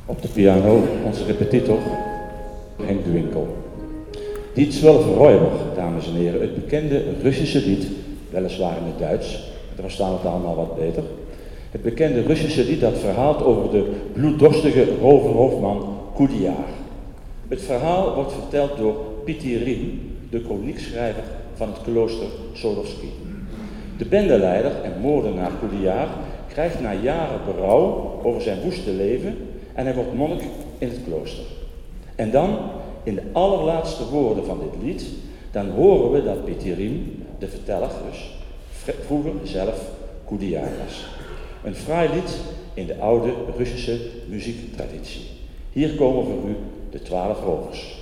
Op de piano onze repetitor, Henk de Winkel. Die 12 Räuber, dames en heren, het bekende Russische lied, weliswaar in het Duits, daar verstaan we het allemaal wat beter. Het bekende Russische lied dat verhaalt over de bloeddorstige roverhoofdman Koudiar. Het verhaal wordt verteld door Pitirim, de kroniekschrijver van het klooster Solovki. De bendeleider en moordenaar Koudiar krijgt na jaren berouw over zijn woeste leven en hij wordt monnik in het klooster. En dan, in de allerlaatste woorden van dit lied, dan horen we dat Pitirim, de verteller dus, vroeger zelf Koudiar was. Een fraai lied in de oude Russische muziektraditie. Hier komen voor u de 12 rovers.